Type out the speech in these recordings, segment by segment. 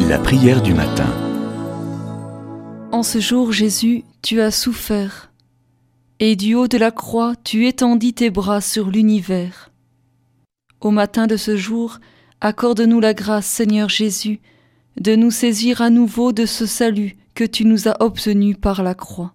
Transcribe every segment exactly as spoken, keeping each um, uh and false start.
La prière du matin. En ce jour, Jésus, tu as souffert, et du haut de la croix, tu étendis tes bras sur l'univers. Au matin de ce jour, accorde-nous la grâce, Seigneur Jésus, de nous saisir à nouveau de ce salut que tu nous as obtenu par la croix.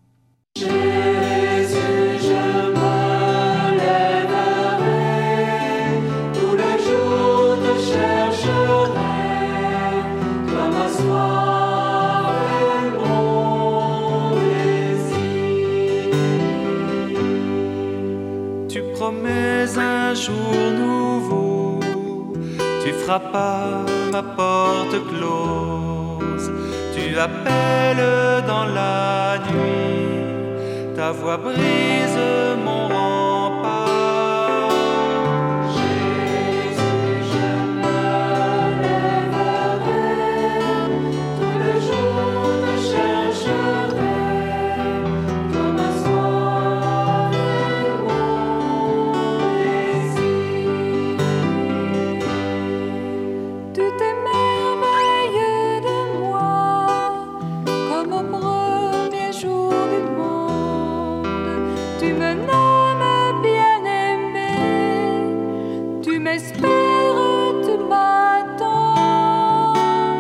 Tu promets un jour nouveau, tu frappes à ma porte close, tu appelles dans la nuit, ta voix brise mon rempart. Jésus, je me lèverai, tous les jours te chercherai, comme un soir est mon désir. Tu t'émerveilles de moi, comme au premier jour du monde. Tu me nommes bien-aimé, tu m'espères, tu m'attends.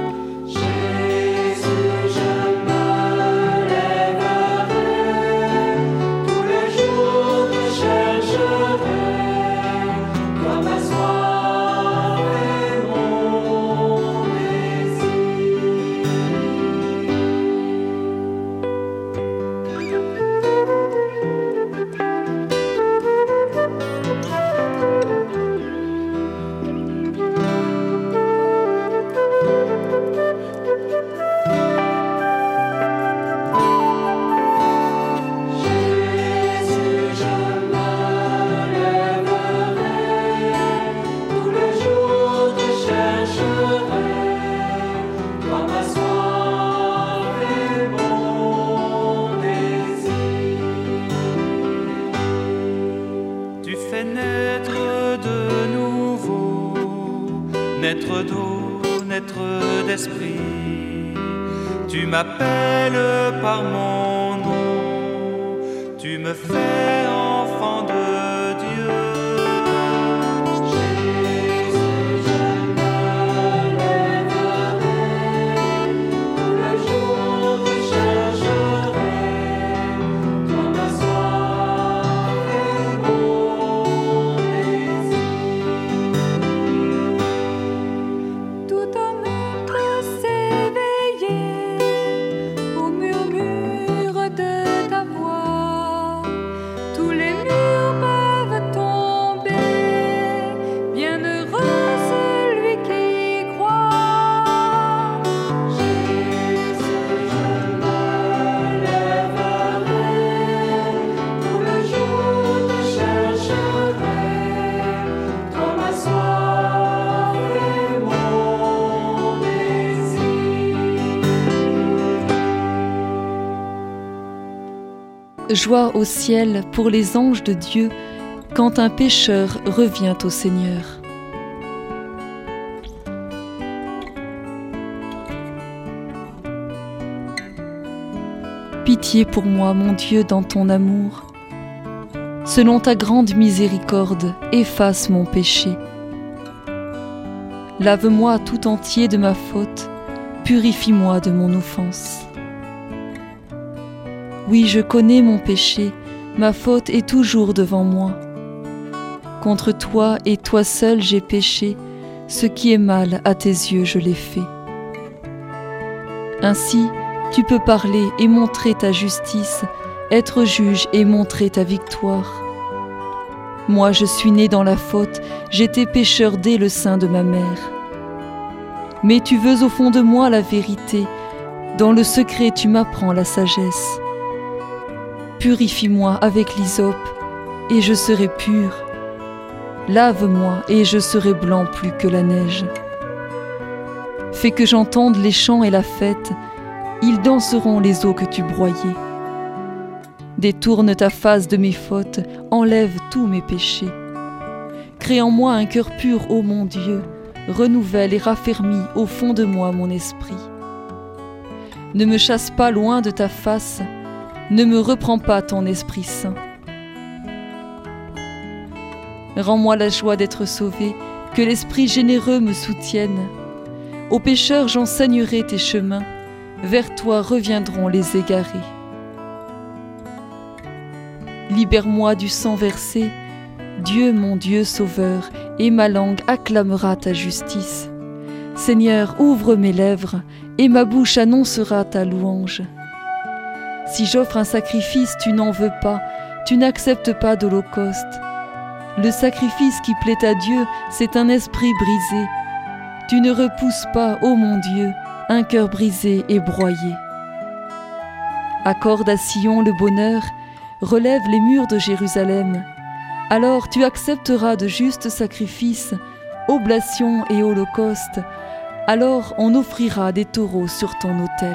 Jésus, je me lèverai, tous les jours te chercherai, comme un soir est mon désir. Jésus, je me lèverai, tous les jours te chercherai, comme un soir est mon désir. Tu fais naître de nouveau, naître d'eau, naître d'esprit. Tu m'appelles par mon nom, tu me fais enfant de Dieu. Jésus, je me lèverai, tous les jours te chercherai, comme un soir est mon désir. Tout homme peut s'éveiller au murmure de ta voix. Tous les murs peuvent tomber, bienheureux celui qui croit. Jésus, je me lèverai, tous les jours te chercherai, comme un soir est mon désir. Joie au ciel pour les anges de Dieu quand un pécheur revient au Seigneur. Pitié pour moi, mon Dieu, dans ton amour. Selon ta grande miséricorde, efface mon péché. Lave-moi tout entier de ma faute, purifie-moi de mon offense. Oui, je connais mon péché, ma faute est toujours devant moi. Contre toi et toi seul j'ai péché, ce qui est mal à tes yeux je l'ai fait. Ainsi, tu peux parler et montrer ta justice, être juge et montrer ta victoire. Moi, je suis né dans la faute, j'étais pécheur dès le sein de ma mère. Mais tu veux au fond de moi la vérité, dans le secret tu m'apprends la sagesse. Purifie-moi avec l'hysope, et je serai pur. Lave-moi, et je serai blanc plus que la neige. Fais que j'entende les chants et la fête, ils danseront les eaux que tu broyais. Détourne ta face de mes fautes, enlève tous mes péchés. Crée en moi un cœur pur, ô mon Dieu, renouvelle et raffermis au fond de moi mon esprit. Ne me chasse pas loin de ta face, ne me reprends pas ton Esprit Saint. Rends-moi la joie d'être sauvé, que l'Esprit généreux me soutienne. Aux pécheurs j'enseignerai tes chemins, vers toi reviendront les égarés. Libère-moi du sang versé, Dieu mon Dieu sauveur, et ma langue acclamera ta justice. Seigneur, ouvre mes lèvres, et ma bouche annoncera ta louange. Si j'offre un sacrifice, tu n'en veux pas, tu n'acceptes pas d'holocauste. Le sacrifice qui plaît à Dieu, c'est un esprit brisé. Tu ne repousses pas, ô mon Dieu, un cœur brisé et broyé. Accorde à Sion le bonheur, relève les murs de Jérusalem. Alors tu accepteras de justes sacrifices, oblations et holocaustes. Alors on offrira des taureaux sur ton autel.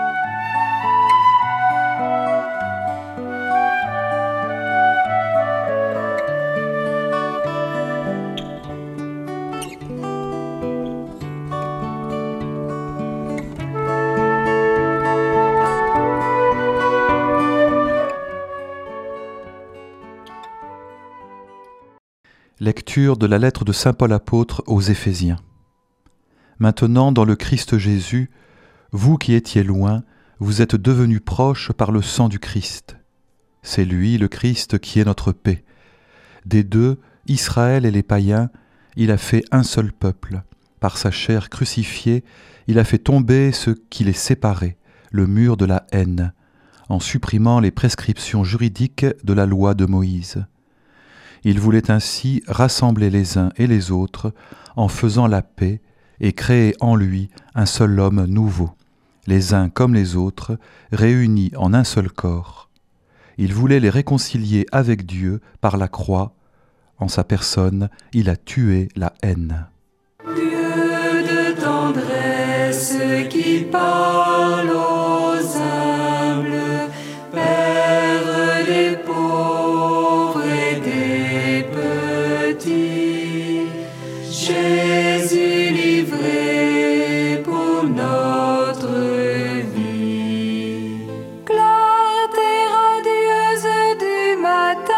Lecture de la lettre de saint Paul apôtre aux Éphésiens. Maintenant, dans le Christ Jésus, vous qui étiez loin, vous êtes devenus proches par le sang du Christ. C'est lui, le Christ, qui est notre paix. Des deux, Israël et les païens, il a fait un seul peuple. Par sa chair crucifiée, il a fait tomber ce qui les séparait, le mur de la haine, en supprimant les prescriptions juridiques de la loi de Moïse. Il voulait ainsi rassembler les uns et les autres en faisant la paix et créer en lui un seul homme nouveau, les uns comme les autres, réunis en un seul corps. Il voulait les réconcilier avec Dieu par la croix. En sa personne, il a tué la haine. Dieu de tendresse qui parle aux humbles, Père des pauvres et des petits, Jésus livré pour notre vie. Clarté radieuse du matin,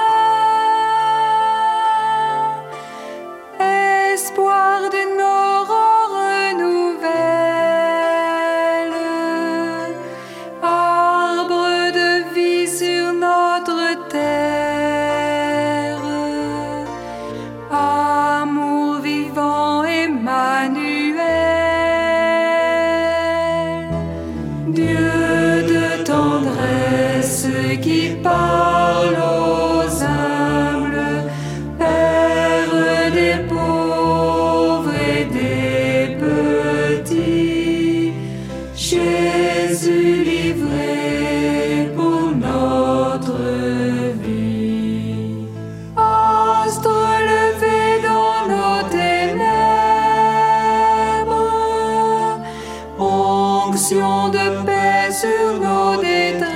espoir d'une aurore nouvelle, arbre de vie sur notre terre, amour vivant Emmanuel. Dieu de tendresse qui parle aux humbles, Père des pauvres et des petits, Jésus livré pour notre vie. Astre levé dans nos ténèbres, onction de paix sur nos détresses,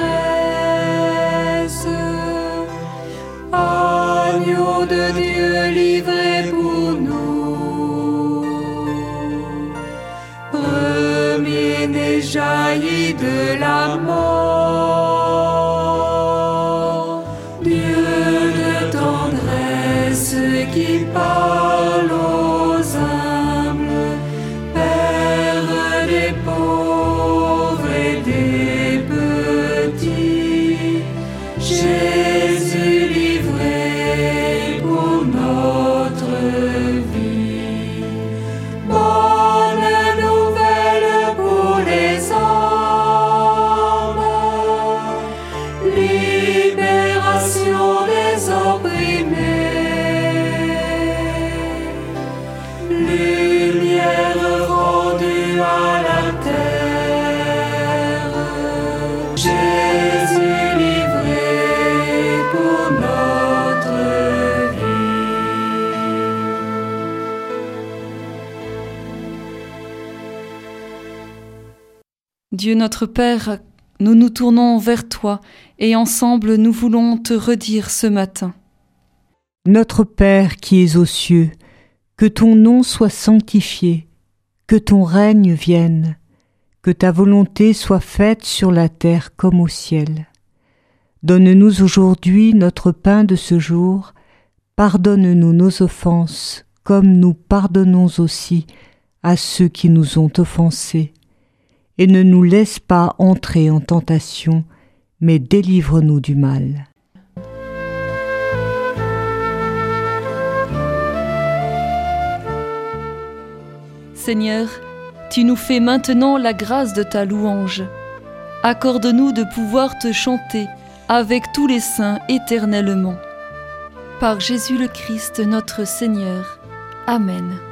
agneau de Dieu livré pour nous, premier-né jailli de la mort. Dieu de tendresse qui parle aux humbles, Père des pauvres et des petits, Jésus livré pour notre vie. Bonne nouvelle pour les hommes, libération des opprimés, lumière rendue à la terre, Jésus livré pour notre vie. Dieu notre Père, nous nous tournons vers toi et ensemble nous voulons te redire ce matin. Notre Père qui es aux cieux, Que ton nom soit sanctifié, que ton règne vienne, que ta volonté soit faite sur la terre comme au ciel. Donne-nous aujourd'hui notre pain de ce jour, pardonne-nous nos offenses, comme nous pardonnons aussi à ceux qui nous ont offensés. Et ne nous laisse pas entrer en tentation, mais délivre-nous du mal. Seigneur, tu nous fais maintenant la grâce de ta louange. Accorde-nous de pouvoir te chanter avec tous les saints éternellement. Par Jésus le Christ notre Seigneur. Amen.